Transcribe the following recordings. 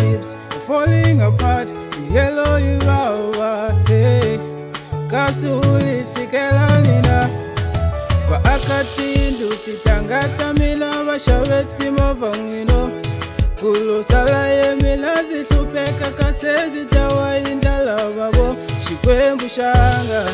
hips falling apart, yellow you are, hey. Kasuli tikela nina wa akatindu titangata mina vashaveti mavangino kulo sala ye mina zihlupeka kasezi tawa indala babo shikwembu shanga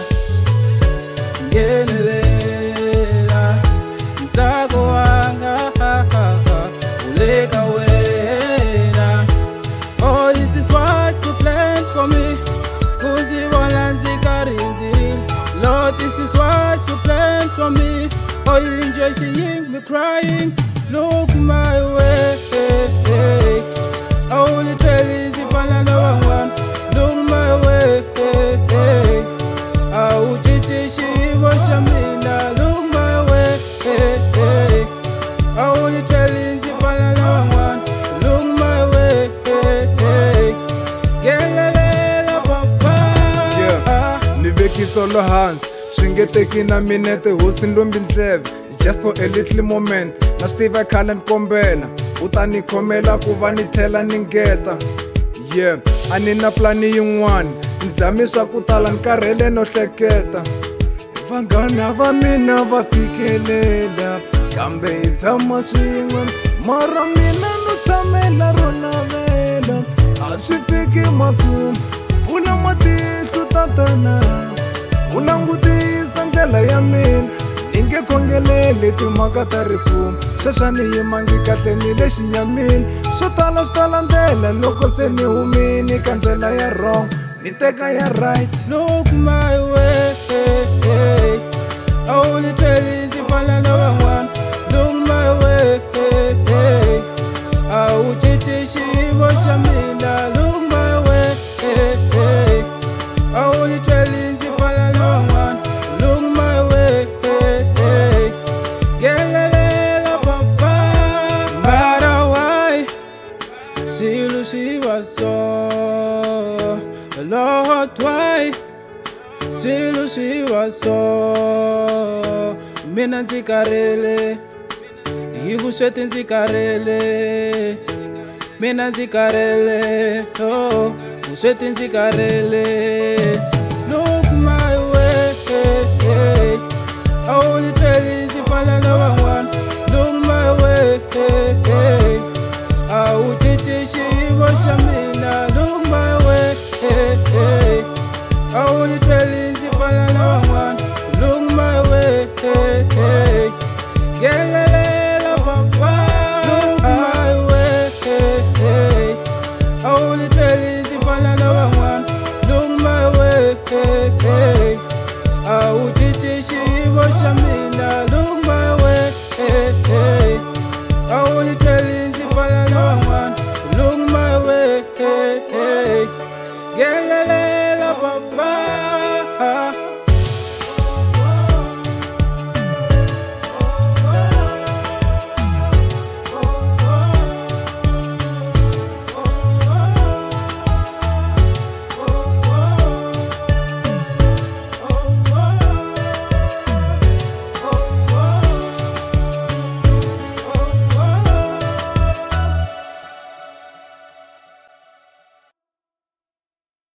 ngenelela mtako wanga uleka wena. Oh, is this what you planned for me? Kuzi walanzi karinzi. Lord, is this what you planned for me? Oh, you enjoy seeing me crying. Look my way. I only tell you if I know one. Look my way. I would teach you what I mean. Look my way. I only tell you if I know one. Look my way. It's all hands, shingeteki na minete husindombi ndleve. Just for a little moment, na stiva khala nkombela utani khomela ku va ni thela ni ngeta. Yeah, a ni na plani yin'wana, nzame swa ku tala ni karhele no hleketa. Vanghana va mina va fikelela kambe hi tshama swin'we, mara mina no tshamela ro navela. A swi fiki makumu, pfula matihlo tatana, u langutisa ndlela ya mina, ni nge khongeleli timhaka ta rifumo. Sweswa ni yimangi kahle ni le xinyamini, swo tala swi tala ndlela loko se ni humini ka ndlela ya wrong ni teka ya right. Look my way, I only tell you if I know one. Look my way, I would teach you what I mean. Look my way, I only tell you if I know one. Look my way, Gelela papa. Matter why, she was so. Lord, why? She was so. Mina nzikarele, yikusweti nzikarele. Mina nzikarele, oh, usweti nzikarele. Look my way, I only tell you if I know one. Look my way, I would teach you what I mean. Look my way, I only tell you if I know one. Look my way, Gelela papa. Look my way, I only tell you if I know one. Look my way, I would teach you what I mean. Look my way, I only tell you if I know one. Look my way, Gelela papa.